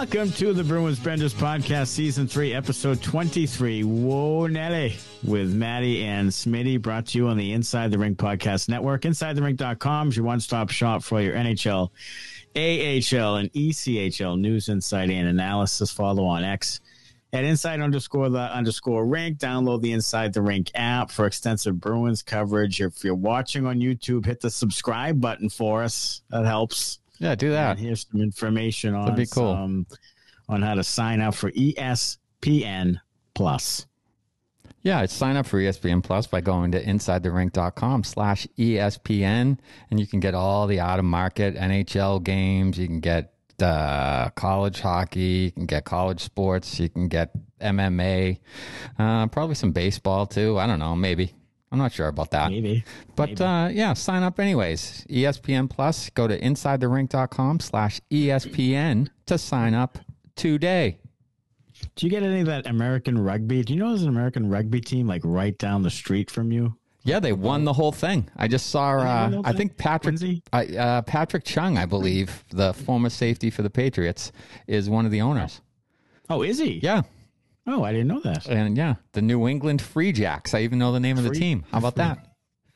Welcome to the Bruins Benders Podcast, Season 3, Episode 23. Whoa, Nelly, with Maddie and Smitty, brought to you on the Inside the Rink Podcast Network. InsideTheRink.com is your one-stop shop for your NHL, AHL, and ECHL news, insight, and analysis. Follow on X at inside_the_rink. Download the Inside the Rink app for extensive Bruins coverage. If you're watching on YouTube, hit the subscribe button for us. That helps. Yeah, do that. And here's some information on, That'd be cool. On how to sign up for ESPN Plus. Yeah, sign up for ESPN Plus by going to insidetherink.com/ESPN, and you can get all the out-of-market NHL games. You can get college hockey. You can get college sports. You can get MMA. Probably some baseball, too. I don't know. Maybe. I'm not sure about that. Maybe. But, yeah, sign up anyways. ESPN Plus. Go to insidetherink.com/ESPN to sign up today. Do you get any of that American rugby? Do you know there's an American rugby team like right down the street from you? Yeah, they won the whole thing. I just saw, I think Patrick Chung, I believe, the former safety for the Patriots, is one of the owners. Oh, is he? Yeah. Oh, I didn't know that. And yeah, the New England Free Jacks. I even know the name of the team. How about that?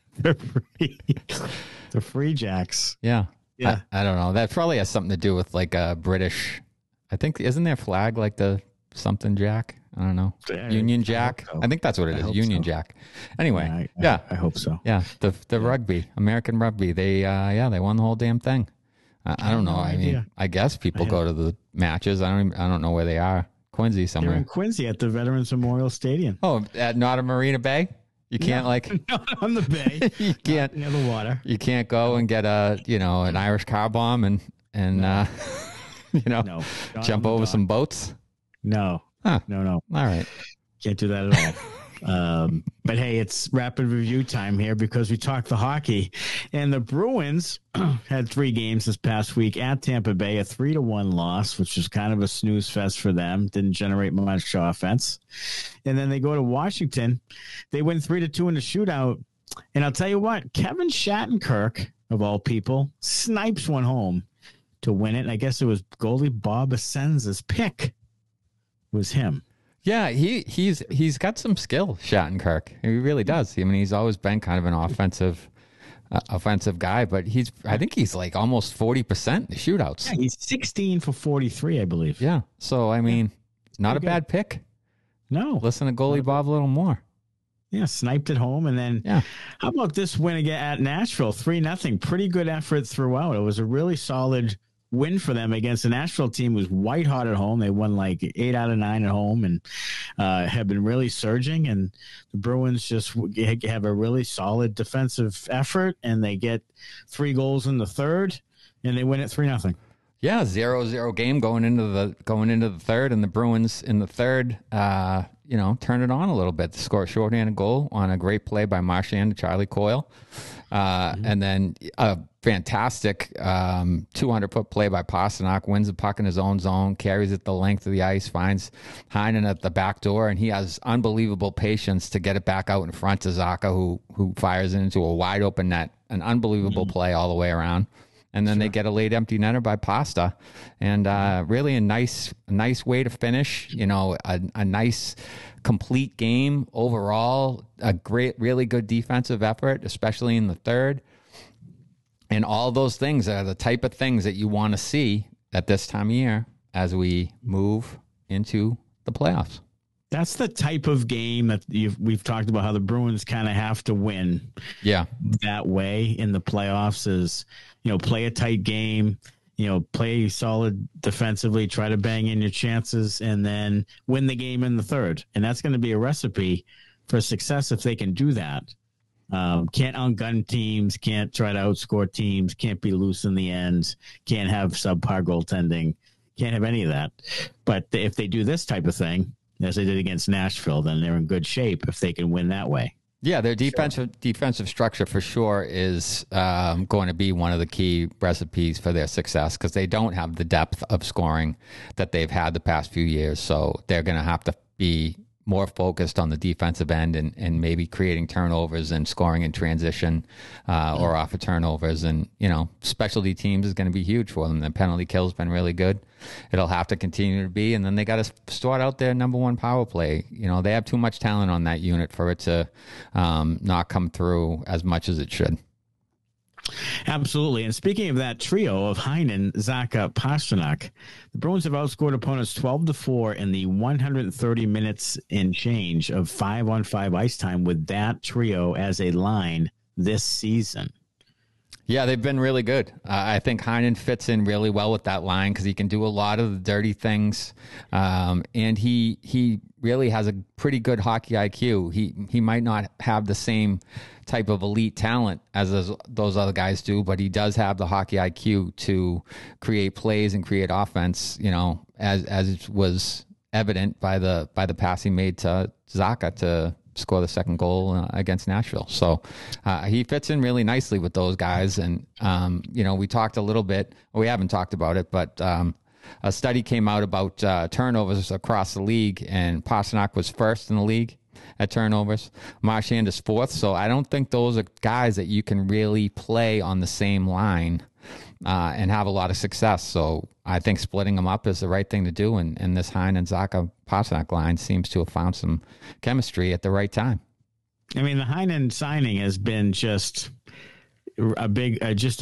The Free Jacks. Yeah. Yeah. I don't know. That probably has something to do with like a British, I think, isn't their flag like the something Jack? I don't know. Union Jack. I think that's what it is. Union Jack. Anyway, yeah. I hope so. Yeah. The rugby, American rugby. They won the whole damn thing. I don't know. I mean, I guess people go to the matches. I don't know where they are. Quincy somewhere. They're in Quincy at the Veterans Memorial Stadium. Oh, not a Marina Bay? You can't not on the bay. You can't near the water. You can't go and get an Irish car bomb and jump over some boats. No. Huh. No. All right. Can't do that at all. But hey, it's rapid review time here because we talked the hockey, and the Bruins had 3 games this past week at Tampa Bay, a 3-1 loss, which was kind of a snooze fest for them. Didn't generate much offense. And then they go to Washington. They win 3-2 in the shootout. And I'll tell you what, Kevin Shattenkirk, of all people, snipes one home to win it. And I guess it was goalie Bob Essenza's pick was him. Yeah, he's got some skill, Shattenkirk. He really does. I mean, he's always been kind of an offensive guy, but I think he's like almost 40% in the shootouts. Yeah, he's 16 for 43, I believe. Yeah. So, I mean, not a bad pick. No. Listen to goalie Bob a little more. Yeah, sniped at home. And then how about this win again at Nashville? 3-0. Pretty good effort throughout. It was a really solid win for them against the Nashville team. Was white hot at home. They won like 8 out of 9 at home and have been really surging. And the Bruins just have a really solid defensive effort, and they get 3 goals in the third, and they win it 3-0. Yeah, 0-0 game going into the third, and the Bruins in the third, turn it on a little bit. They score a shorthanded goal on a great play by Marchand to Charlie Coyle. And then a fantastic 200-foot play by Pasternak, wins the puck in his own zone, carries it the length of the ice, finds Heinen at the back door, and he has unbelievable patience to get it back out in front to Zacha, who fires it into a wide open net. An unbelievable play all the way around. And then they get a late empty netter by Pasta, and really a nice way to finish. A nice complete game overall. A really good defensive effort, especially in the third. And all those things are the type of things that you want to see at this time of year as we move into the playoffs. That's the type of game that we've talked about, how the Bruins kind of have to win. Yeah, that way in the playoffs is, play a tight game, play solid defensively, try to bang in your chances, and then win the game in the third. And that's going to be a recipe for success if they can do that. Can't outgun teams, can't try to outscore teams, can't be loose in the end, can't have subpar goaltending, can't have any of that. But if they do this type of thing, as they did against Nashville, then they're in good shape if they can win that way. Yeah, their defensive structure for sure is going to be one of the key recipes for their success, because they don't have the depth of scoring that they've had the past few years. So they're going to have to be more focused on the defensive end and maybe creating turnovers and scoring in transition or off of turnovers. And, specialty teams is going to be huge for them. The penalty kill's been really good. It'll have to continue to be. And then they got to start out their number one power play. They have too much talent on that unit for it to not come through as much as it should. Absolutely. And speaking of that trio of Heinen, Zacha, Pastrnak, the Bruins have outscored opponents 12-4 in the 130 minutes and change of 5-on-5 ice time with that trio as a line this season. Yeah, they've been really good. I think Heinen fits in really well with that line because he can do a lot of the dirty things, and he really has a pretty good hockey IQ. He might not have the same type of elite talent as those other guys do, but he does have the hockey IQ to create plays and create offense. As was evident by the pass he made to Zacha to score the second goal against Nashville. So he fits in really nicely with those guys. And, we talked a little bit, we haven't talked about it, but a study came out about turnovers across the league, and Pastrnak was first in the league at turnovers. Marchand is fourth. So I don't think those are guys that you can really play on the same line and have a lot of success. So I think splitting them up is the right thing to do. And this Heinen, Zacha, Pastrnak line seems to have found some chemistry at the right time. I mean, the Heinen signing has been just a big,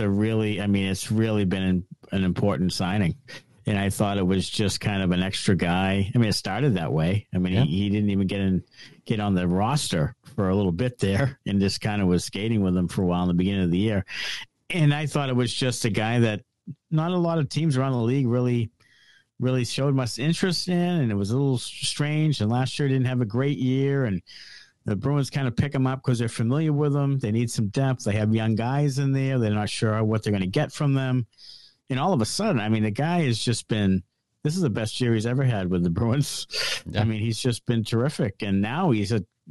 it's really been an important signing. And I thought it was just kind of an extra guy. I mean, it started that way. I mean, he didn't even get on the roster for a little bit there and just kind of was skating with them for a while in the beginning of the year. And I thought it was just a guy that not a lot of teams around the league really showed much interest in. And it was a little strange. And last year didn't have a great year. And the Bruins kind of pick him up because they're familiar with him. They need some depth. They have young guys in there. They're not sure what they're going to get from them. And all of a sudden, I mean, the guy has just been, this is the best year he's ever had with the Bruins. Yeah. I mean, he's just been terrific. And now he's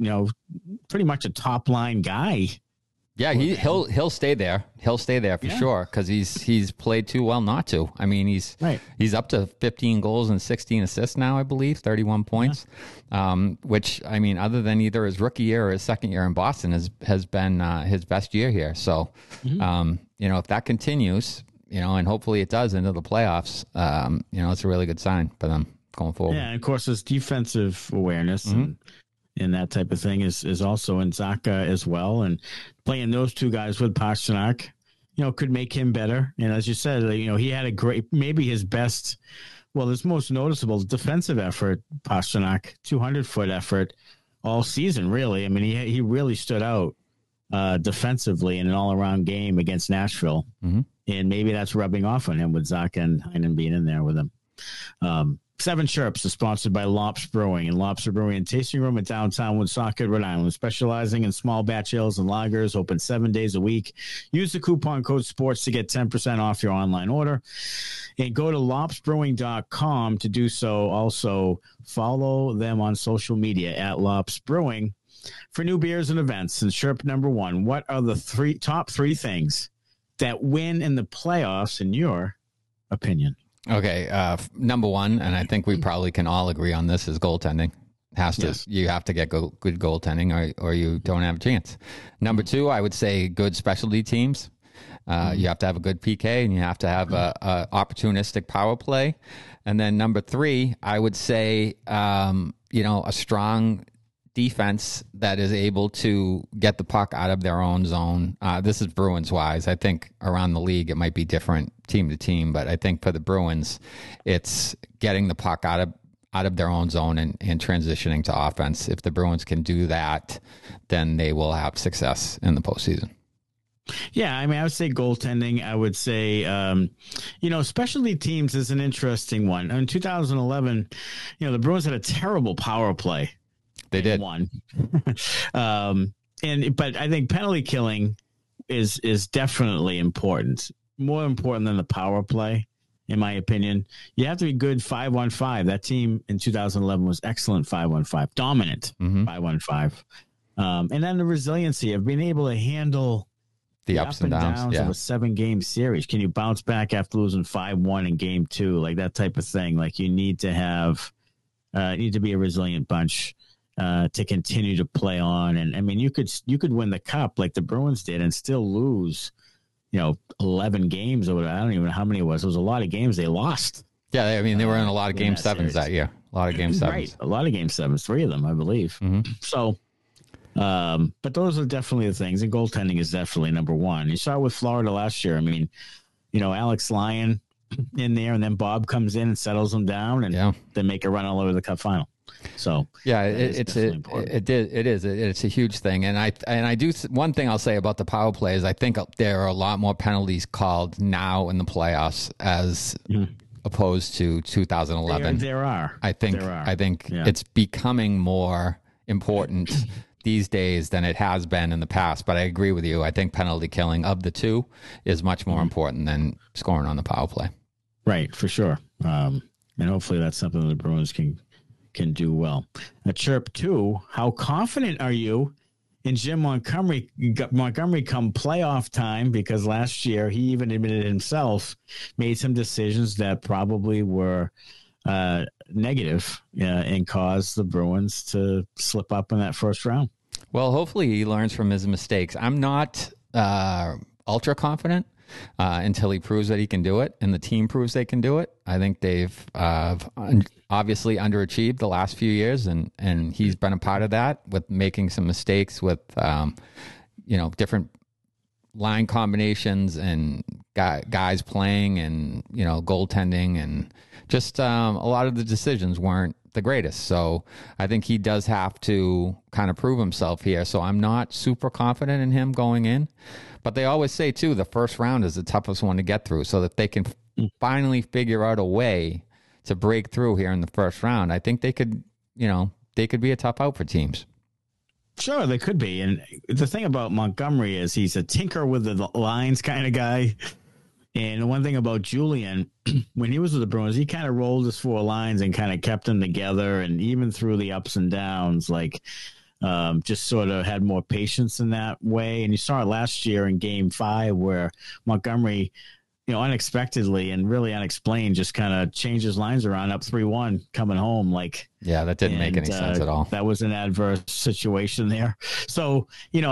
pretty much a top line guy. Yeah, he'll stay there. He'll stay there for sure because he's played too well not to. I mean, he's up to 15 goals and 16 assists now, I believe, 31 points, which, I mean, other than either his rookie year or his second year in Boston has been his best year here. So, if that continues, and hopefully it does into the playoffs, it's a really good sign for them going forward. Yeah, and of course, his defensive awareness and that type of thing is also in Zacha as well. And playing those two guys with Pastrnak, could make him better. And as you said, he had a great, maybe his best, his most noticeable defensive effort, Pastrnak, 200-foot effort all season, really. I mean, he really stood out defensively in an all-around game against Nashville. Mm-hmm. And maybe that's rubbing off on him with Zacha and Heinen being in there with him. Seven Chirps is sponsored by Lops Brewing and Lops Brewing and Tasting Room in downtown Woonsocket, Rhode Island, specializing in small batch ales and lagers, open 7 days a week. Use the coupon code SPORTS to get 10% off your online order. And go to lopsbrewing.com to do so. Also, follow them on social media at Lops Brewing for new beers and events. And Chirp number one, what are the top three things that win in the playoffs, in your opinion? Okay, number one, and I think we probably can all agree on this, is goaltending. You have to get good goaltending, or you don't have a chance. Number two, I would say good specialty teams. You have to have a good PK, and you have to have a opportunistic power play. And then number three, I would say a strong defense that is able to get the puck out of their own zone. This is Bruins wise. I think around the league it might be different team to team, but I think for the Bruins, it's getting the puck out of their own zone and transitioning to offense. If the Bruins can do that, then they will have success in the postseason. Yeah, I mean, I would say goaltending. I would say, specialty teams is an interesting one. In 2011, the Bruins had a terrible power play. They did one. But I think penalty killing is definitely important, more important than the power play, in my opinion. You have to be good 5-on-5. That team in 2011 was excellent 5-on-5, dominant 5-on-5. And then the resiliency of being able to handle the ups and downs of a 7-game series. Can you bounce back after losing 5-1 in game 2? Like that type of thing. Like you need to have, need to be a resilient bunch. to continue to play on. And I mean, you could win the cup like the Bruins did and still lose, 11 games or whatever. I don't even know how many it was. It was a lot of games they lost. Yeah, I mean, they were in a lot of game sevens that year. A lot of game sevens. Right, a lot of game sevens, 3 of them, I believe. Mm-hmm. So, but those are definitely the things, and goaltending is definitely number one. You saw it with Florida last year. I mean, Alex Lyon in there, and then Bob comes in and settles them down, and they make a run all over the cup final. So yeah, it's a huge thing, and I do one thing I'll say about the power play is I think there are a lot more penalties called now in the playoffs as opposed to 2011. There are. I think it's becoming more important these days than it has been in the past. But I agree with you. I think penalty killing of the two is much more important than scoring on the power play. Right, for sure. And hopefully that's something the Bruins can do well. Chirp 2, how confident are you in Jim Montgomery come playoff time? Because last year he even admitted himself made some decisions that probably were negative and caused the Bruins to slip up in that first round. Well, hopefully he learns from his mistakes. I'm not ultra confident until he proves that he can do it and the team proves they can do it. I think they've obviously underachieved the last few years, and he's been a part of that with making some mistakes with different line combinations and guys playing and goaltending, and just a lot of the decisions weren't the greatest. So I think he does have to kind of prove himself here. So I'm not super confident in him going in. But they always say, too, the first round is the toughest one to get through. So that they can finally figure out a way to break through here in the first round, I think they could be a tough out for teams. Sure, they could be. And the thing about Montgomery is he's a tinker with the lines kind of guy. And one thing about Julian, when he was with the Bruins, he kind of rolled his 4 lines and kind of kept them together. And even through the ups and downs, just sort of had more patience in that way. And you saw it last year in Game 5 where Montgomery, unexpectedly and really unexplained, just kind of changed his lines around up 3-1 coming home. That didn't make any sense at all. That was an adverse situation there. So,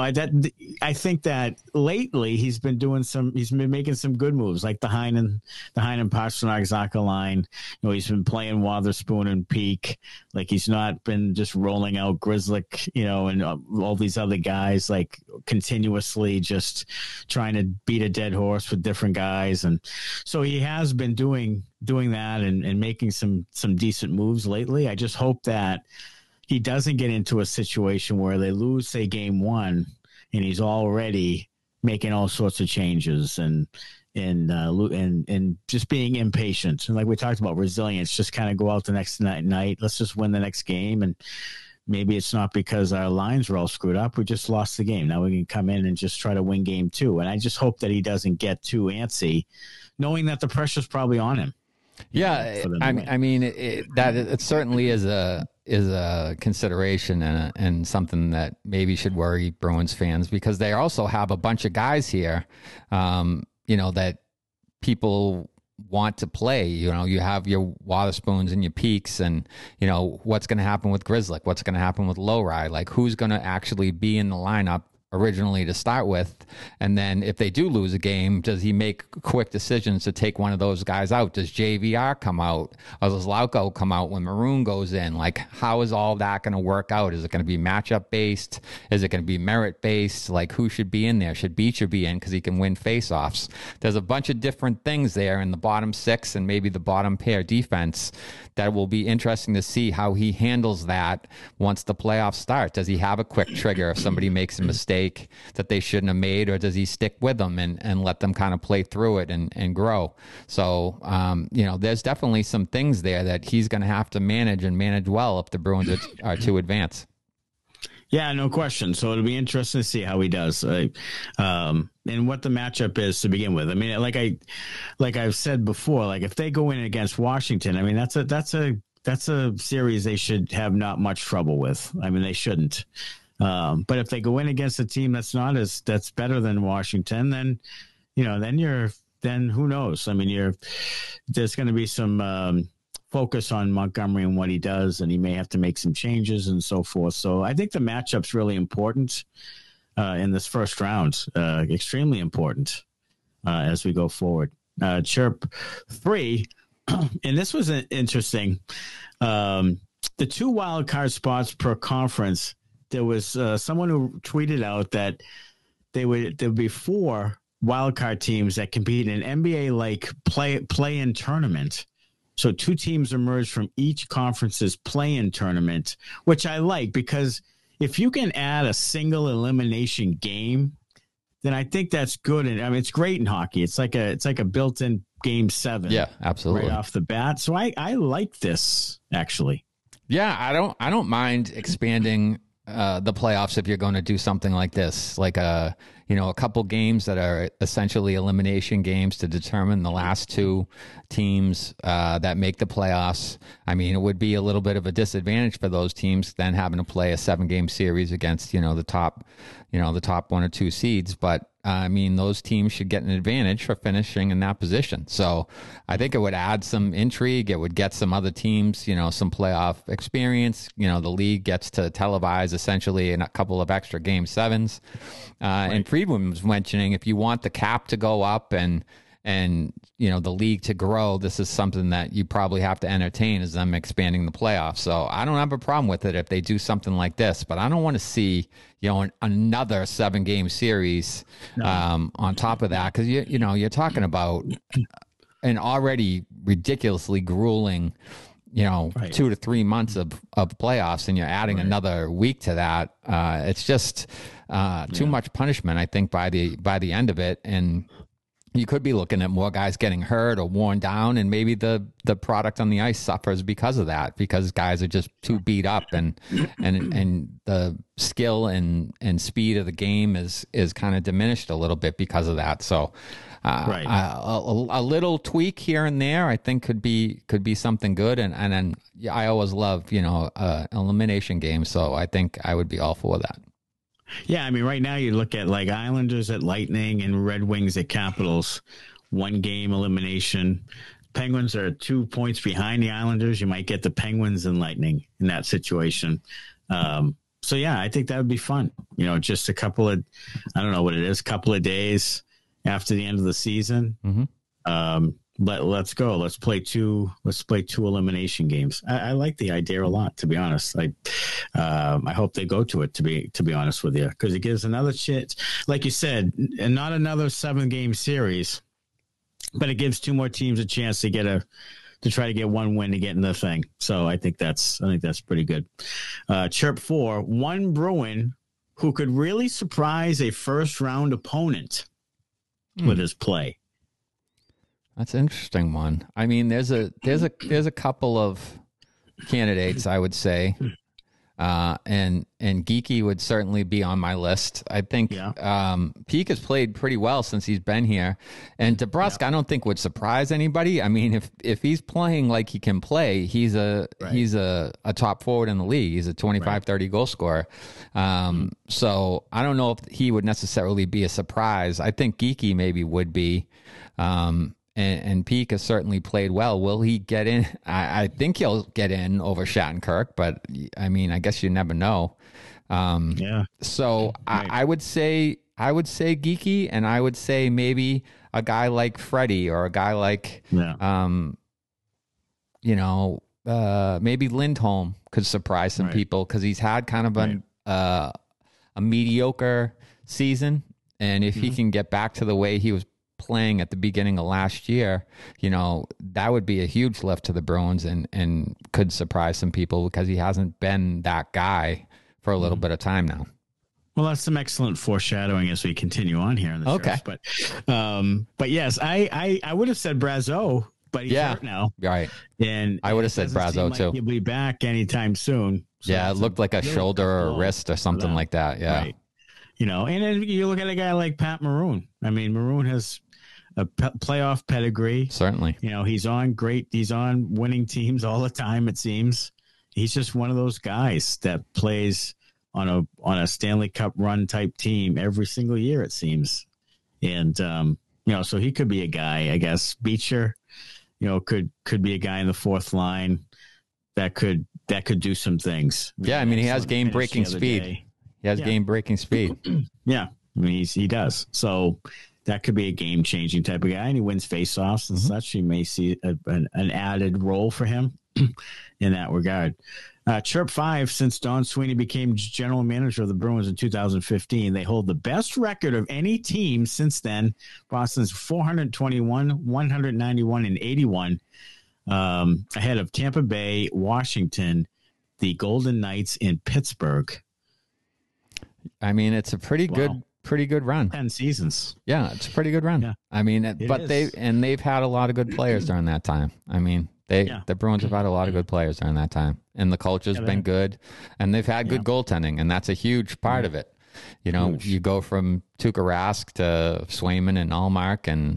I think that lately he's been making some good moves, like the Heinen Pastrnak Zacha line. He's been playing Wotherspoon and Peak. He's not been just rolling out Grzelcyk, and all these other guys, continuously just trying to beat a dead horse with different guys. And so he has been doing that and making some decent moves lately. I just hope that he doesn't get into a situation where they lose, say, Game 1, and he's already making all sorts of changes and just being impatient. And like we talked about, resilience, just kind of go out the next night. Let's just win the next game. And maybe it's not because our lines were all screwed up. We just lost the game. Now we can come in and just try to win Game 2. And I just hope that he doesn't get too antsy, knowing that the pressure's probably on him. Yeah, I mean, it certainly is a consideration and something that maybe should worry Bruins fans, because they also have a bunch of guys here, that people want to play. You have your Wotherspoons and your Peaks, and what's going to happen with Grzelcyk, what's going to happen with Lowry, who's going to actually be in the lineup originally to start with. And then if they do lose a game, does he make quick decisions to take one of those guys out? Does JVR come out? Or does Lauko come out when Maroon goes in? How is all that going to work out? Is it going to be matchup based? Is it going to be merit based? Who should be in there? Should Beecher be in because he can win faceoffs? There's a bunch of different things there in the bottom 6 and maybe the bottom pair defense that will be interesting to see how he handles that once the playoffs start. Does he have a quick trigger if somebody makes a mistake that they shouldn't have made, or does he stick with them and let them kind of play through it and grow? So, there's definitely some things there that he's going to have to manage well if the Bruins are to advance. Yeah, no question. So it'll be interesting to see how he does, and what the matchup is to begin with. I mean, like I've said before, if they go in against Washington, I mean that's a series they should have not much trouble with. I mean, they shouldn't. But if they go in against a team that's better than Washington, then who knows? I mean, there's going to be some focus on Montgomery and what he does, and he may have to make some changes and so forth. So I think the matchup's really important in this first round, extremely important as we go forward. Chirp 3, and this was interesting. The 2 wild card spots per conference. There was someone who tweeted out that there would be 4 wildcard teams that compete in an NBA-like play-in tournament. So 2 teams emerge from each conference's play-in tournament, which I like, because if you can add a single elimination game, then I think that's good. And I mean, it's great in hockey. It's like a built-in Game 7. Yeah, absolutely. Right off the bat. So I like this, actually. Yeah, I don't mind expanding the playoffs if you're going to do something like this, like a couple games that are essentially elimination games to determine the last 2 teams that make the playoffs. I mean, it would be a little bit of a disadvantage for those teams then having to play a 7-game series against the top 1 or 2 seeds, but I mean, those teams should get an advantage for finishing in that position. So I think it would add some intrigue. It would get some other teams, some playoff experience. The league gets to televise essentially in a couple of extra Game 7s. Right. And Friedman was mentioning, if you want the cap to go up and the league to grow, this is something that you probably have to entertain, is them expanding the playoffs. So I don't have a problem with it if they do something like this, but I don't want to see another 7-game series on top of that, because you're talking about an already ridiculously grueling 2 to 3 months of playoffs, and you're adding another week to that. It's just too much punishment, I think, by the end of it. And you could be looking at more guys getting hurt or worn down, and maybe the product on the ice suffers because of that, because guys are just too beat up, and the skill and speed of the game is kind of diminished a little bit because of that. So a little tweak here and there, I think could be something good. And then I always love elimination games, so I think I would be all for that. Yeah, I mean, right now you look at like Islanders at Lightning and Red Wings at Capitals, 1-game elimination. Penguins are 2 points behind the Islanders. You might get the Penguins and Lightning in that situation. So yeah, I think that would be fun. Just a couple of, I don't know what it is, couple of days after the end of the season. Mm-hmm. Let's go. Let's play 2 elimination games. I like the idea a lot, to be honest. I hope they go to it, to be honest with you, because it gives another chance, like you said, and not another 7-game series, but it gives 2 more teams a chance to try to get 1 win to get in the thing. So I think that's pretty good. Chirp 4, 1 Bruin who could really surprise a first round opponent with his play. That's an interesting one. I mean, there's a couple of candidates, I would say, and Geeky would certainly be on my list. I think Peak has played pretty well since he's been here, and DeBrusk I don't think would surprise anybody. I mean, if he's playing like he can play, he's a top forward in the league. He's a 25-30 goal scorer. So I don't know if he would necessarily be a surprise. I think Geeky maybe would be. And Peak has certainly played well. Will he get in? I think he'll get in over Shattenkirk, but I mean, I guess you never know. So I would say Geeky, and I would say maybe a guy like Freddie, or a guy like, maybe Lindholm could surprise some people, because he's had kind of a mediocre season. And if he can get back to the way he was playing at the beginning of last year, that would be a huge lift to the Bruins, and could surprise some people, because he hasn't been that guy for a little bit of time now. Well, that's some excellent foreshadowing as we continue on here in the show. But yes, I would have said Brazeau, but he's hurt now. Right. And I would have said Brazeau too. He'll be back anytime soon. So it looked like a shoulder or a wrist or something like that. Yeah. Right. And then you look at a guy like Pat Maroon. I mean, Maroon has a playoff pedigree. Certainly. He's on winning teams all the time, it seems. He's just one of those guys that plays on a Stanley Cup run type team every single year, it seems. And, so he could be a guy, I guess. Beecher, could be a guy in the fourth line that could do some things. Yeah, I mean, he has game-breaking speed. He has game-breaking speed. Yeah, I mean, he does. So that could be a game-changing type of guy, and he wins face-offs and such. You may see an added role for him in that regard. Chirp 5, since Don Sweeney became general manager of the Bruins in 2015, they hold the best record of any team since then. Boston's 421, 191, and 81, ahead of Tampa Bay, Washington, the Golden Knights, in Pittsburgh. I mean, it's a pretty good run. 10 seasons. Yeah, it's a pretty good run. Yeah. I mean, they've had a lot of good players during that time. I mean, the Bruins have had a lot of good players during that time, and the culture's been good, and they've had good goaltending, and that's a huge part of it. You go from Tuukka Rask to Swayman and Allmark, and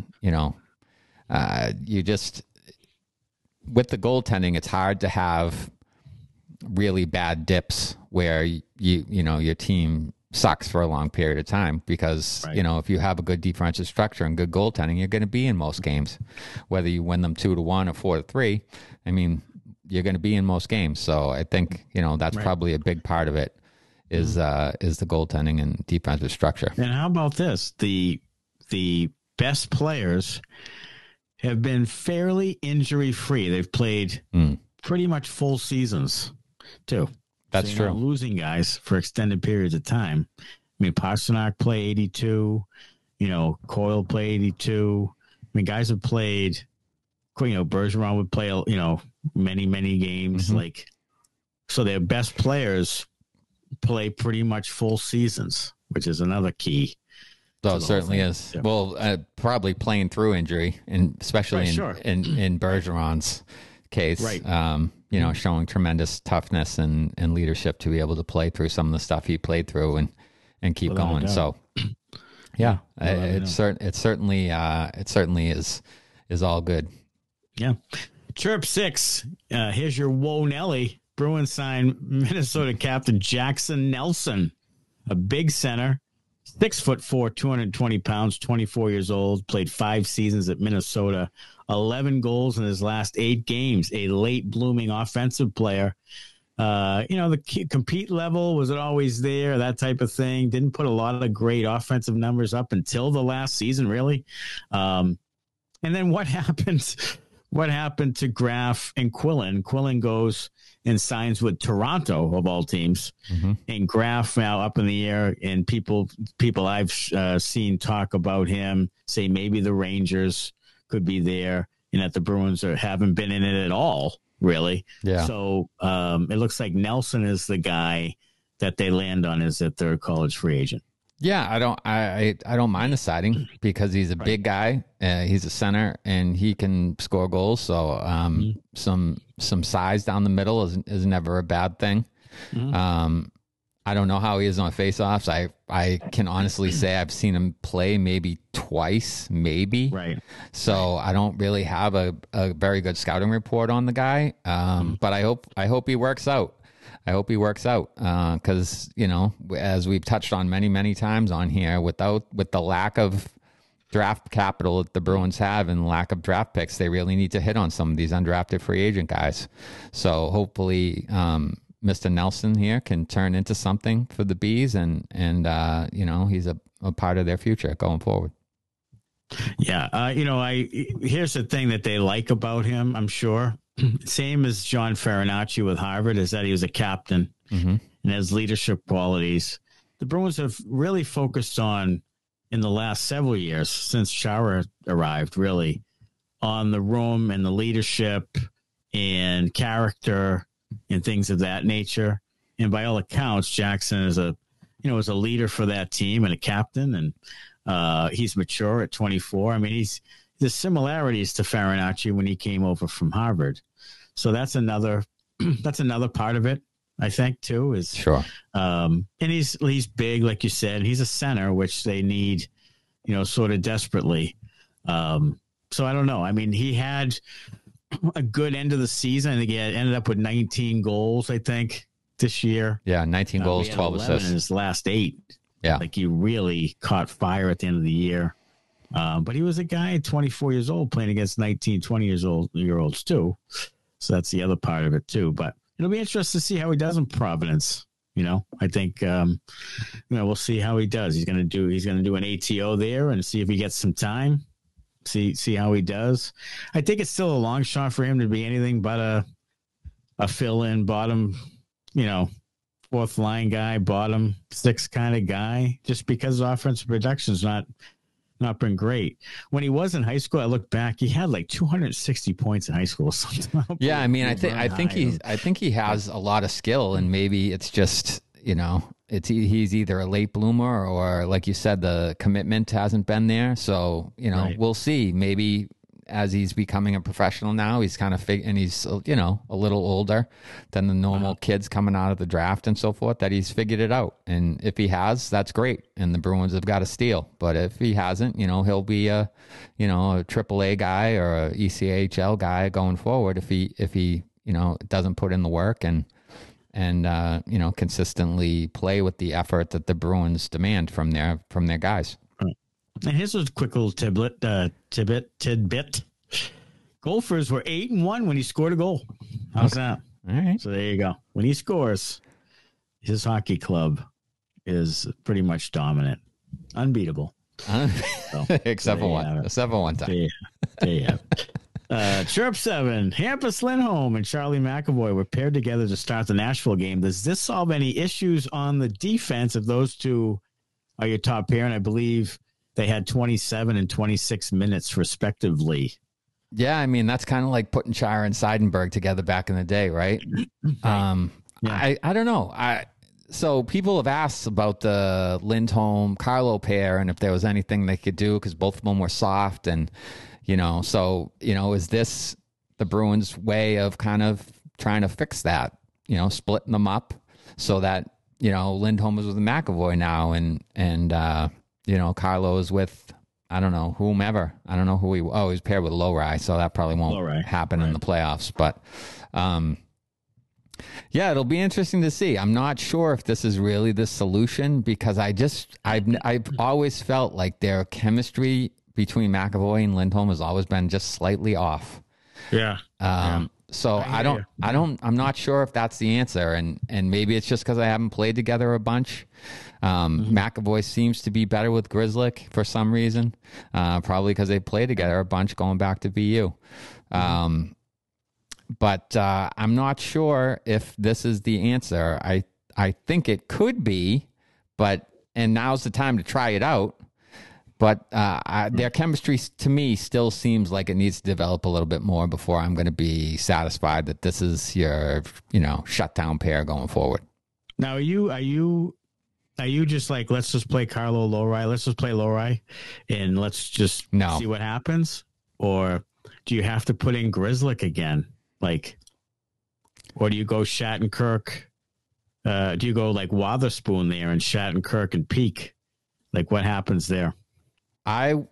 you just, with the goaltending, it's hard to have really bad dips where your team sucks for a long period of time, because if you have a good defensive structure and good goaltending, you're going to be in most games, whether you win them 2-1 or 4-3. I mean, you're going to be in most games. So I think that's probably a big part of it is the goaltending and defensive structure. And how about this? The best players have been fairly injury free. They've played pretty much full seasons too. That's true. Losing guys for extended periods of time. I mean, Pastrnak played 82. Coyle played 82. I mean, guys have played. Bergeron would play. Many games. So their best players play pretty much full seasons, which is another key. So it certainly is. Yeah. Well, probably playing through injury, and especially in Bergeron's case. Right. Showing tremendous toughness and leadership to be able to play through some of the stuff he played through and keep going. So, yeah, it certainly is all good. Yeah. Chirp 6. Here's your Whoa Nelly. Bruins sign Minnesota captain Jackson Nelson, a big center, 6'4", 220 pounds, 24 years old, played 5 seasons at Minnesota, 11 goals in his last 8 games, a late blooming offensive player. The compete level, was it always there? That type of thing. Didn't put a lot of great offensive numbers up until the last season, really. And then what happened? What happened to Graf and Quillen? Quillen goes and signs with Toronto, of all teams, and Graf now up in the air. And people I've seen talk about him say maybe the Rangers could be there, and that the Bruins haven't been in it at all, really. Yeah. So it looks like Nelson is the guy that they land on as their third college free agent. Yeah, I don't mind the signing, because he's a big guy. He's a center, and he can score goals. So some size down the middle is never a bad thing. I don't know how he is on faceoffs. I can honestly say I've seen him play maybe twice, maybe. Right. So I don't really have a very good scouting report on the guy. But I hope he works out. I hope he works out, because, as we've touched on many, many times on here, with the lack of draft capital that the Bruins have and lack of draft picks, they really need to hit on some of these undrafted free agent guys. So hopefully Mr. Nelson here can turn into something for the Bees, and he's a part of their future going forward. Yeah. Here's the thing that they like about him, I'm sure. Same as John Farinacci with Harvard, is that he was a captain and has leadership qualities. The Bruins have really focused on, in the last several years since Chara arrived, really on the room and the leadership and character and things of that nature. And by all accounts, Jackson is a leader for that team and a captain, and he's mature at 24. I mean, there's similarities to Farinacci when he came over from Harvard. So that's another part of it, I think, too, is sure. And he's big, like you said. He's a center, which they need, sort of desperately. So I don't know. I mean, he had a good end of the season. I think he ended up with 19 goals, I think, this year. Yeah, 19 goals, 12 assists in his last 8. Yeah. Like, he really caught fire at the end of the year. But he was a guy 24 years old playing against 19, 20 year olds too. So that's the other part of it too. But it'll be interesting to see how he does in Providence. I think we'll see how he does. He's gonna do an ATO there and see if he gets some time. See how he does. I think it's still a long shot for him to be anything but a fill-in bottom, fourth line guy, bottom six kind of guy, just because offensive production's not been great. When he was in high school, I look back, he had like 260 points in high school. Yeah, I mean, I think he has a lot of skill, and maybe it's just he's either a late bloomer or, like you said, the commitment hasn't been there. So right. We'll see. Maybe as he's becoming a professional now, he's kind of and he's a little older than the normal kids coming out of the draft and so forth, that he's figured it out. And if he has, that's great, and the Bruins have got a steal. But if he hasn't, he'll be a AAA guy or a ECHL guy going forward if he doesn't put in the work and consistently play with the effort that the Bruins demand from their guys. And here's a quick little tidbit. Gophers were 8-1 when he scored a goal. How's that? All right. So there you go. When he scores, his hockey club is pretty much dominant, unbeatable. Except for one time. There you have it. Chirp 7, Hampus Lindholm and Charlie McAvoy were paired together to start the Nashville game. Does this solve any issues on the defense if those two are your top pair? And I believe they had 27 and 26 minutes respectively. Yeah, I mean, that's kind of like putting Chara and Seidenberg together back in the day, right? Yeah. I don't know. So people have asked about the Lindholm-Carlo pair and if there was anything they could do, because both of them were soft. And, is this the Bruins' way of kind of trying to fix that, splitting them up so that, Lindholm is with McAvoy now and Carlo is with, I don't know, whomever. I don't know who he's paired with Lowry, so that probably won't happen in the playoffs. But, yeah, it'll be interesting to see. I'm not sure if this is really the solution, because I've always felt like their chemistry between McAvoy and Lindholm has always been just slightly off. Yeah. So I'm not sure if that's the answer. And maybe it's just because I haven't played together a bunch. McAvoy seems to be better with Grzelcyk for some reason. Probably because they played together a bunch going back to BU. But I'm not sure if this is the answer. I think it could be, and now's the time to try it out. But their chemistry, to me, still seems like it needs to develop a little bit more before I'm going to be satisfied that this is your, shutdown pair going forward. Now, are you just like, let's just play Carlo Lowry, let's just play Lowry, and let's just see what happens? Or do you have to put in Grzelcyk again? Or do you go Shattenkirk? Do you go like Wotherspoon there and Shattenkirk and Peak? What happens there? To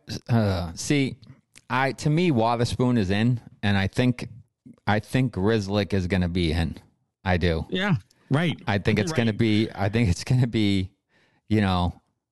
me, Wotherspoon is in, and I think Grzelcyk is going to be in. I do. Yeah. Right. I think it's going to be, go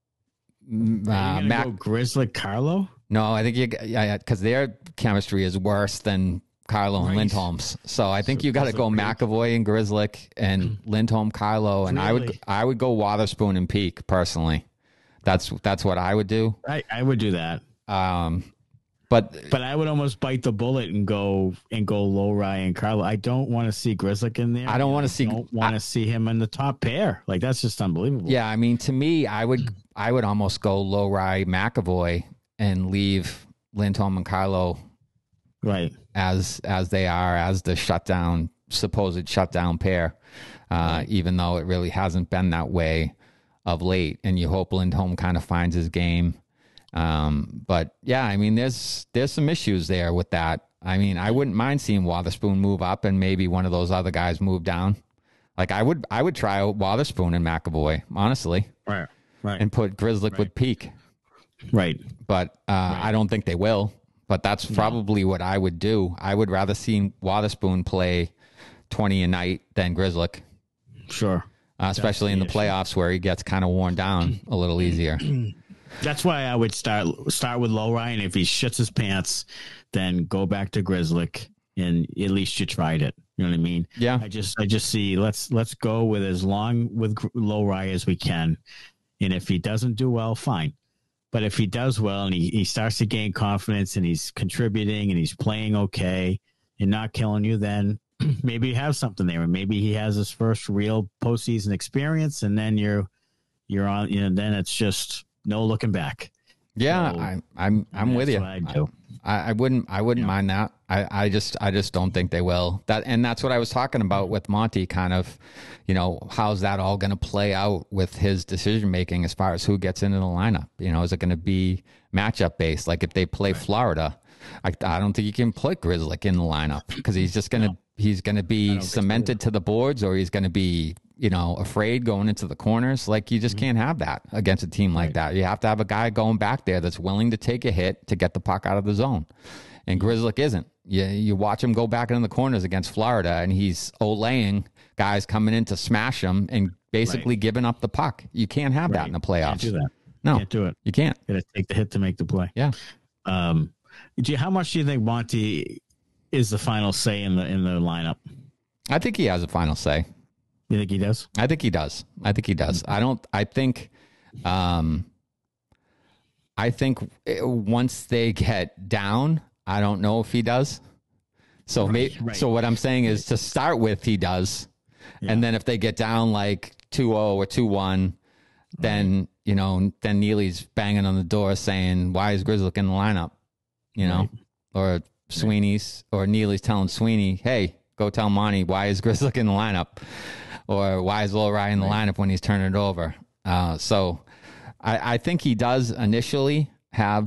Grzelcyk Carlo? No, I think because their chemistry is worse than Carlo and Lindholm's. So I think you got to go McAvoy and Grzelcyk and Lindholm, Carlo, and I would go Wotherspoon and Peak personally. That's what I would do. I would do that. But I would almost bite the bullet and go Lowry and Carlo. I don't want to see Grzelcyk in there. I don't want to see him in the top pair. That's just unbelievable. Yeah, I mean, to me, I would almost go Lowry, McAvoy, and leave Lindholm and Carlo right as they are, as the supposed shutdown pair, even though it really hasn't been that way of late, and you hope Lindholm kind of finds his game. But yeah, I mean, there's some issues there with that. I mean, I wouldn't mind seeing Wotherspoon move up and maybe one of those other guys move down. I would try out Wotherspoon and McAvoy, honestly. Right. And put Grzelcyk with Peak. Right. But I don't think they will. But that's probably what I would do. I would rather see Wotherspoon play 20 a night than Grzelcyk. Sure. Especially in the playoffs where he gets kind of worn down a little easier. That's why I would start with Lowry, and if he shits his pants, then go back to Grzelcyk, and at least you tried it. You know what I mean? Yeah. I just see let's go with as long with Lowry as we can, and if he doesn't do well, fine. But if he does well and he starts to gain confidence and he's contributing and he's playing okay and not killing you, then maybe you have something there, and maybe he has his first real postseason experience, and then you're on. Then it's just no looking back. Yeah, So, I'm with you. What I do. I wouldn't mind that. I just don't think they will. That's what I was talking about with Monty, kind of, how's that all going to play out with his decision making as far as who gets into the lineup? Is it going to be matchup based? Like if they play Florida, I don't think you can put Grzelcyk in the lineup because he's just going to he's going to be cemented to the boards, or he's going to be afraid going into the corners. Like you just can't have that against a team like that. You have to have a guy going back there that's willing to take a hit to get the puck out of the zone. And Grzelcyk isn't. You watch him go back into the corners against Florida, and he's olaying guys coming in to smash him and basically giving up the puck. You can't have that in the playoffs. Can't do that. No, Can't do it. You can't. Got to take the hit to make the play. Yeah. How much do you think Monty is the final say in the lineup? I think he has a final say. You think he does? I think he does. I think once they get down, I don't know if he does. So So what I'm saying is to start with, he does. Yeah. And then if they get down like 2-0 or 2-1, then, then Neely's banging on the door saying, why is Grzelcyk in the lineup? Or Sweeney's or Neely's telling Sweeney, hey, go tell Monty, why is Grzelcyk in the lineup? Or why is Lowry in the lineup when he's turning it over? So I think he does initially have,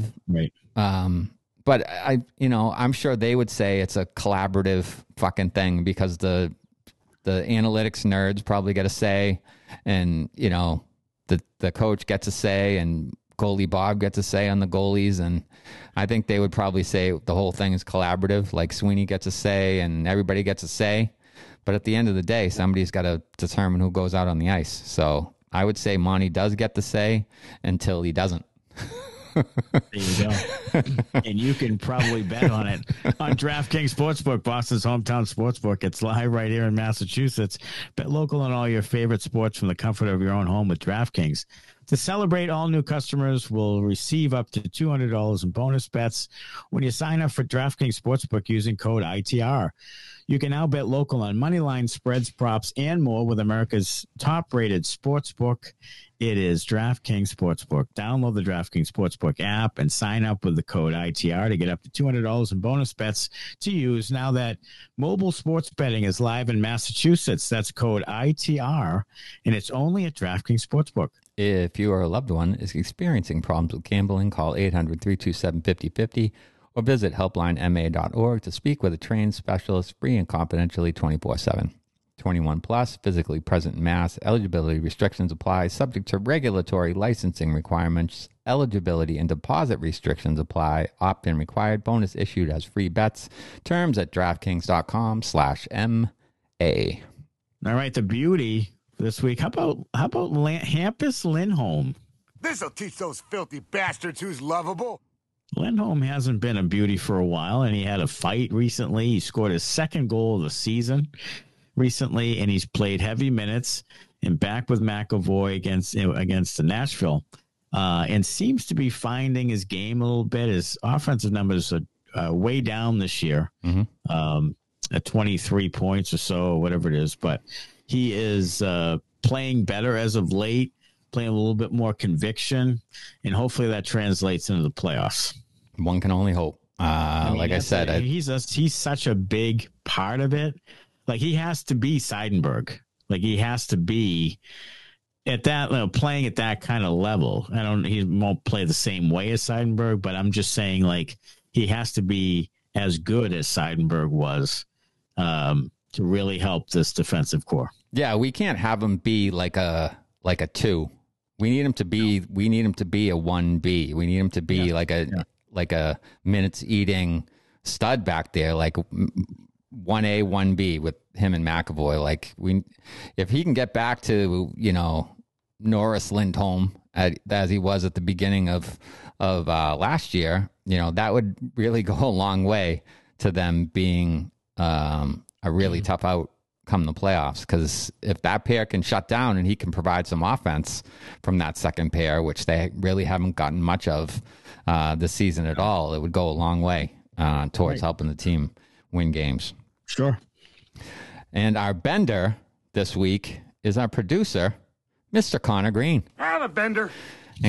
but I'm sure they would say it's a collaborative fucking thing because the analytics nerds probably get a say, and the coach gets a say, and goalie Bob gets a say on the goalies, and I think they would probably say the whole thing is collaborative. Like Sweeney gets a say, and everybody gets a say. But at the end of the day, somebody's got to determine who goes out on the ice. So I would say Monty does get the say until he doesn't. There you go. And you can probably bet on it on DraftKings Sportsbook, Boston's hometown sportsbook. It's live right here in Massachusetts. Bet local on all your favorite sports from the comfort of your own home with DraftKings. To celebrate, all new customers will receive up to $200 in bonus bets when you sign up for DraftKings Sportsbook using code ITR. You can now bet local on money line spreads, props, and more with America's top-rated sportsbook. It is DraftKings Sportsbook. Download the DraftKings Sportsbook app and sign up with the code ITR to get up to $200 in bonus bets to use now that mobile sports betting is live in Massachusetts. That's code ITR, and it's only at DraftKings Sportsbook. If you or a loved one is experiencing problems with gambling, call 800-327-5050 or visit helplinema.org to speak with a trained specialist free and confidentially 24/7. 21 plus, physically present in Mass. Eligibility restrictions apply, subject to regulatory licensing requirements. Eligibility and deposit restrictions apply. Opt-in required. Bonus issued as free bets. Terms at DraftKings.com/MA. All right, the beauty this week. How about Hampus Lindholm? This'll teach those filthy bastards who's lovable. Lindholm hasn't been a beauty for a while, and he had a fight recently. He scored his second goal of the season recently, and he's played heavy minutes and back with McAvoy against the Nashville, and seems to be finding his game a little bit. His offensive numbers are way down this year, at 23 points or so, or whatever it is, but he is playing better as of late, playing a little bit more conviction, and hopefully that translates into the playoffs. One can only hope. Like I said, he's such a big part of it. Like he has to be Seidenberg. Like he has to be at that playing at that kind of level. He won't play the same way as Seidenberg, but I'm just saying like he has to be as good as Seidenberg was to really help this defensive core. Yeah, we can't have him be like a 2. We need him to be a 1B. We need him to be like a minutes eating stud back there, like 1A, 1B with him and McAvoy. Like if he can get back to, Norris Lindholm as he was at the beginning of last year, that would really go a long way to them being a really tough out come the playoffs. Because if that pair can shut down and he can provide some offense from that second pair, which they really haven't gotten much of this season at all, it would go a long way towards helping the team win games. Sure. And our bender this week is our producer, Mr. Connor Green. I'm a bender. And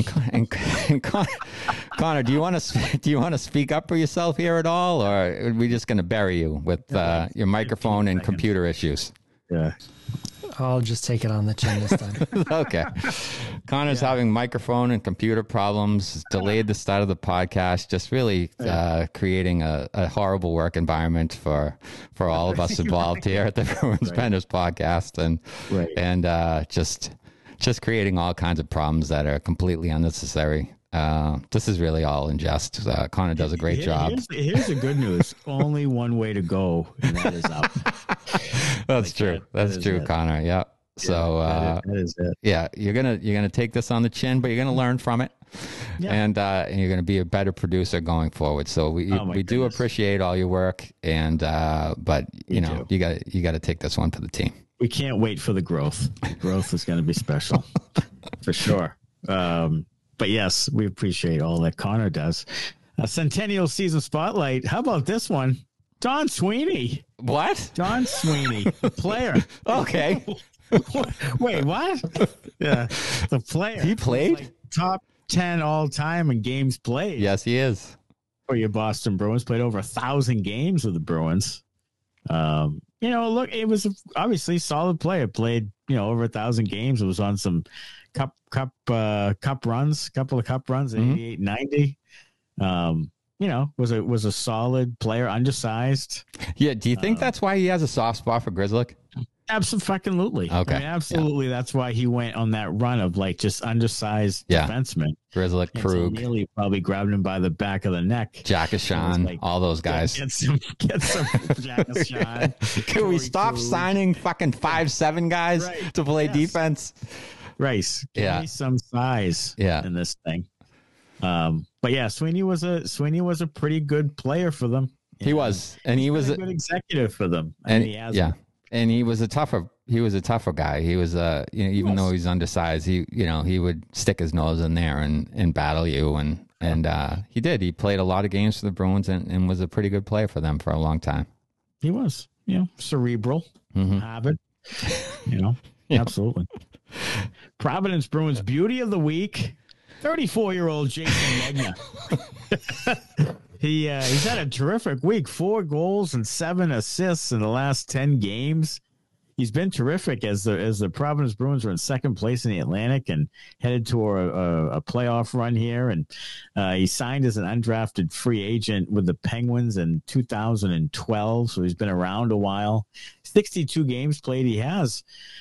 Connor, do you want to speak up for yourself here at all, or are we just going to bury you with your microphone and computer issues? Yeah. I'll just take it on the chin this time. Okay. Connor's having microphone and computer problems, delayed the start of the podcast, just really creating a horrible work environment for all of us involved here at the Bruins Benders podcast, and just creating all kinds of problems that are completely unnecessary. This is really all in jest. Connor does a great job. Here's the good news. Only one way to go, and that is up. That's true. That's true, Connor. Yeah. So that is it. Yeah, you're gonna take this on the chin, but you're gonna learn from it, and you're gonna be a better producer going forward. So we do appreciate all your work, and but you got to take this one to the team. We can't wait for the growth. Growth is going to be special for sure. But yes, we appreciate all that Connor does. A Centennial Season Spotlight. How about this one? Don Sweeney. What? Don Sweeney, the player. Okay. Wait, what? Yeah, the player. He played? Like top 10 all time in games played. Yes, he is. For your Boston Bruins. Played over 1,000 games with the Bruins. Look, it was obviously solid player. Played, over 1,000 games. It was on some cup runs, couple of cup runs, 88, 90. Was a solid player, undersized. Yeah. Do you think that's why he has a soft spot for Grzelcyk? Absolutely. Okay. Absolutely. Yeah. That's why he went on that run of like just undersized defensemen. Grzelcyk, Krug. Nearly probably grabbed him by the back of the neck. Jack Ashan, all those guys. Get some Jack Ashan. Can we stop signing fucking 5'7" guys to play defense? Rice, give me some size in this thing. But yeah, Sweeney was a pretty good player for them. He was, and he was a good executive for them. And he was a tougher guy. He was even though he's undersized, he would stick his nose in there and battle you, and he did. He played a lot of games for the Bruins and was a pretty good player for them for a long time. He was, cerebral, avid, absolutely. Providence Bruins beauty of the week, 34-year-old Jason Megna. He's had a terrific week, 4 goals and 7 assists in the last 10 games. He's been terrific as the Providence Bruins are in second place in the Atlantic and headed to a playoff run here. And he signed as an undrafted free agent with the Penguins in 2012. So he's been around a while. 62 games played. He has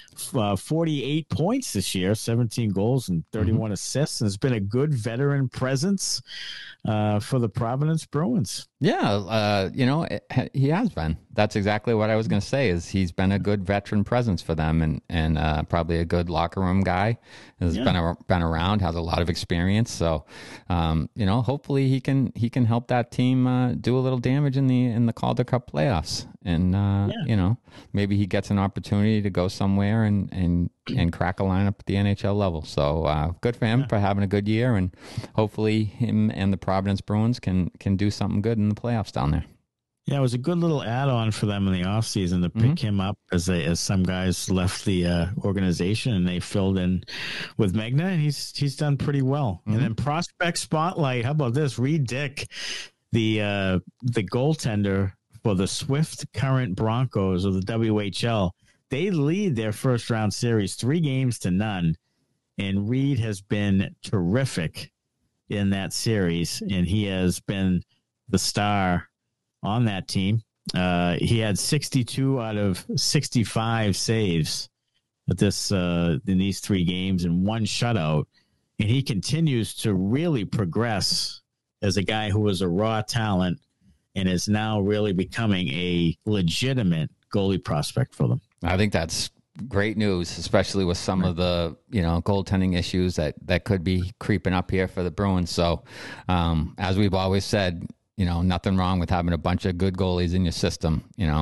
48 points this year, 17 goals and 31 assists. And it's been a good veteran presence for the Providence Bruins. Yeah, he has been. That's exactly what I was going to say. Is he's been a good veteran presence for them, and probably a good locker room guy. Has been around, has a lot of experience. So, hopefully he can help that team do a little damage in the Calder Cup playoffs, and maybe he gets an opportunity to go somewhere and crack a lineup at the NHL level. So good for him for having a good year, and hopefully him and the Providence Bruins can do something good in the playoffs down there. Yeah, it was a good little add-on for them in the offseason to pick him up as some guys left the organization, and they filled in with Megna, and he's done pretty well. And then prospect spotlight. How about this? Reed Dick, the goaltender for the Swift Current Broncos of the WHL. They lead their first round series 3-0, and Reed has been terrific in that series, and he has been the star on that team. He had 62 out of 65 saves at in these 3 games and 1 shutout, and he continues to really progress as a guy who was a raw talent and is now really becoming a legitimate goalie prospect for them. I think that's great news, especially with some of the, goaltending issues that could be creeping up here for the Bruins. So, as we've always said, nothing wrong with having a bunch of good goalies in your system.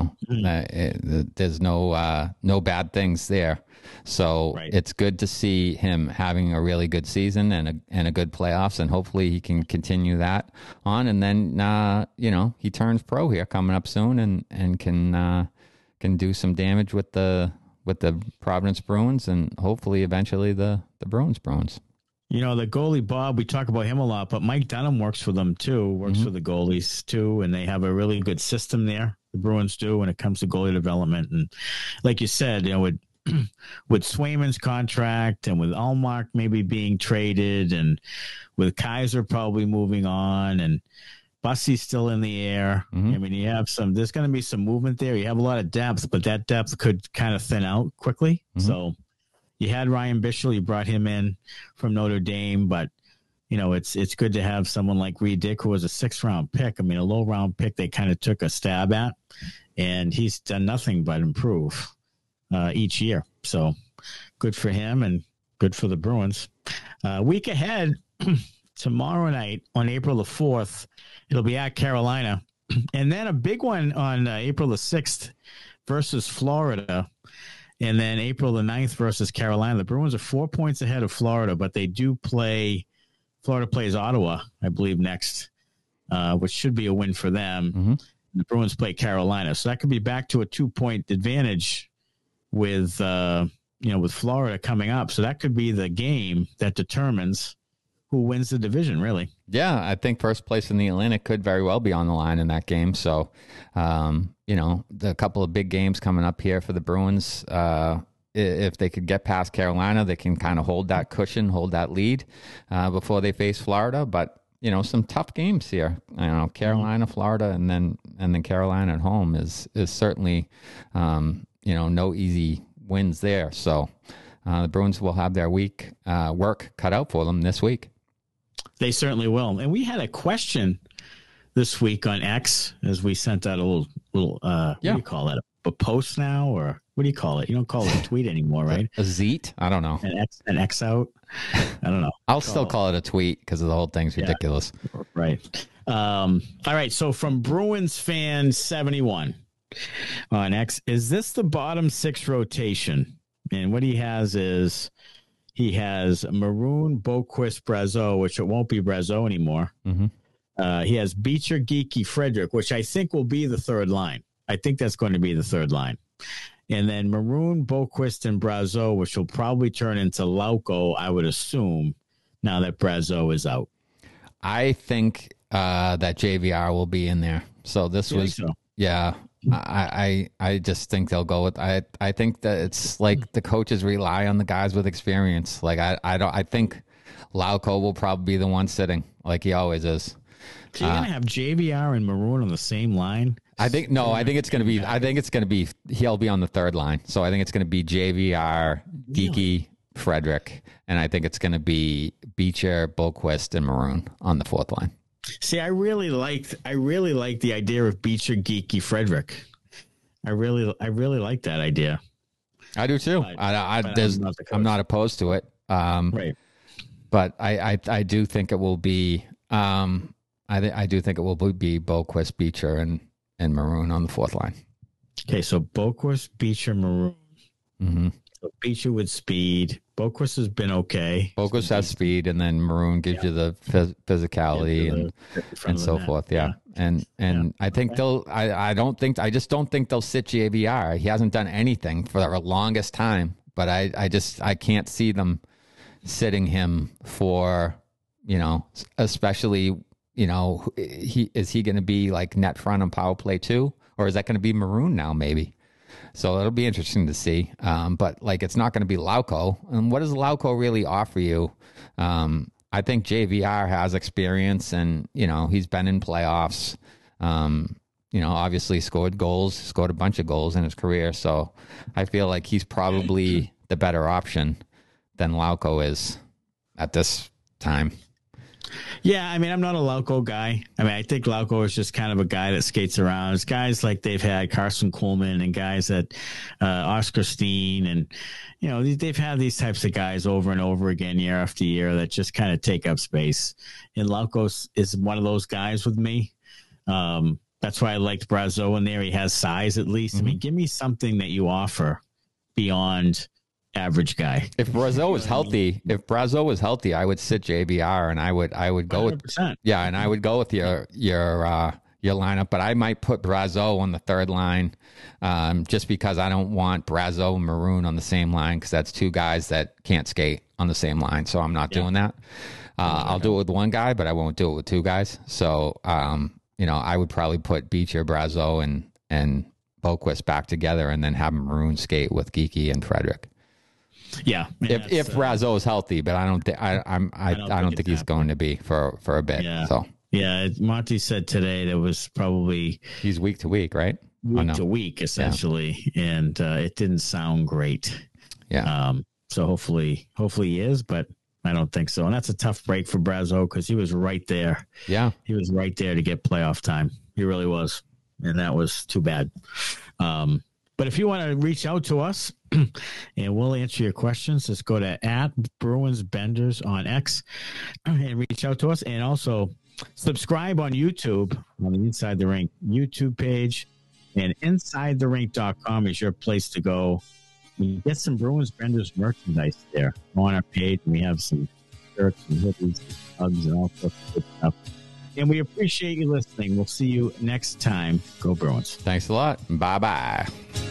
There's no bad things there. So It's good to see him having a really good season and a good playoffs, and hopefully he can continue that on. And then, he turns pro here coming up soon and can do some damage with the Providence Bruins and hopefully eventually the Bruins. The goalie, Bob, we talk about him a lot, but Mike Dunham works for them too, works for the goalies too, and they have a really good system there, the Bruins do, when it comes to goalie development. And like you said, with Swayman's contract and with Allmark maybe being traded and with Kaiser probably moving on and Bussy's still in the air. I mean, there's going to be some movement there. You have a lot of depth, but that depth could kind of thin out quickly. So you had Ryan Bichel, you brought him in from Notre Dame, but it's good to have someone like Reed Dick, who was a 6th-round pick. I mean, a low-round pick they kind of took a stab at, and he's done nothing but improve each year. So good for him and good for the Bruins. Week ahead, tomorrow night on April the 4th, it'll be at Carolina. And then a big one on April the 6th versus Florida. And then April the 9th versus Carolina. The Bruins are 4 points ahead of Florida, but they do play – Florida plays Ottawa, I believe, next, which should be a win for them. The Bruins play Carolina. So that could be back to a 2-point advantage with Florida coming up. So that could be the game that determines who wins the division, really. Yeah, I think first place in the Atlantic could very well be on the line in that game. So, the couple of big games coming up here for the Bruins, if they could get past Carolina, they can kind of hold that cushion, hold that lead before they face Florida. But, some tough games here. Carolina, Florida, and then Carolina at home is certainly, no easy wins there. So the Bruins will have their work cut out for them this week. They certainly will. And we had a question this week on X as we sent out a little what do you call that? A post now, or what do you call it? You don't call it a tweet anymore, right? A zeet? I don't know. An X out? I don't know. I'll still call it a tweet because the whole thing's ridiculous. Yeah, right. All right. So from Bruins fan 71 on X, is this the bottom 6 rotation? And what he has is he has Maroon, Boquist, Brazeau, which it won't be Brazeau anymore. He has Beecher, Geeky, Frederick, which I think will be the third line. I think that's going to be the third line. And then Maroon, Boquist, and Brazeau, which will probably turn into Lauko, I would assume, now that Brazeau is out. I think that JVR will be in there. So I just think they'll go with. I think that it's like the coaches rely on the guys with experience. Like I think Lauko will probably be the one sitting, like he always is. So you're gonna have JVR and Maroon on the same line? I think it's gonna be. He'll be on the third line. So I think it's gonna be JVR, Geeky, Frederick, and I think it's gonna be Beecher, Boquist, and Maroon on the fourth line. See, I really liked the idea of Beecher, Geeky, Frederick. I really like that idea. I do too. I'm not opposed to it. Right. But I do think it will be. I do think it will be Boquist, Beecher, and Maroon on the fourth line. Okay, so Boquist, Beecher, Maroon. So Beecher with speed. Boquist has been okay. Boquist has speed, and then Maroon gives you the physicality and so forth. Yeah. And I think I just don't think they'll sit JVR. He hasn't done anything for the longest time, but I can't see them sitting him for, especially, is he going to be like net front on power play too? Or is that going to be Maroon now maybe? So it'll be interesting to see. But it's not going to be Lauko. And what does Lauko really offer you? I think JVR has experience and, he's been in playoffs. Obviously scored a bunch of goals in his career. So I feel like he's probably the better option than Lauko is at this time. Yeah, I mean, I'm not a Lauko guy. I mean, I think Lauko is just kind of a guy that skates around. It's guys like they've had Carson Coleman and guys that Oscar Steen, and they've had these types of guys over and over again year after year that just kind of take up space. And Lauko is one of those guys with me. That's why I liked Brazeau in there. He has size at least. Mm-hmm. I mean, give me something that you offer beyond average guy. If Brazeau was healthy, I would sit JVR and I would go 100%. with and I would go with your lineup, but I might put Brazeau on the third line, just because I don't want Brazeau and Maroon on the same line, because that's two guys that can't skate on the same line. So I'm not doing that. I'll do it with one guy, but I won't do it with two guys. So I would probably put Beecher, Brazeau, and Boquist back together, and then have Maroon skate with Geeky and Frederick. Yeah, if Brazeau is healthy, but I don't think he's going to be for a bit. Yeah. So Monty said today that was probably he's week to week, right? Week to week, essentially, and it didn't sound great. Yeah. So hopefully he is, but I don't think so. And that's a tough break for Brazeau, because he was right there. Yeah, he was right there to get playoff time. He really was, and that was too bad. But if you want to reach out to us and we'll answer your questions, just go to @BruinsBenders on X and reach out to us. And also subscribe on YouTube, on the Inside the Rink YouTube page, and InsideTheRink.com is your place to go. You get some Bruins Benders merchandise there on our page. We have some shirts and hoodies, hugs, and all sorts of good stuff. And we appreciate you listening. We'll see you next time. Go Bruins. Thanks a lot. Bye-bye.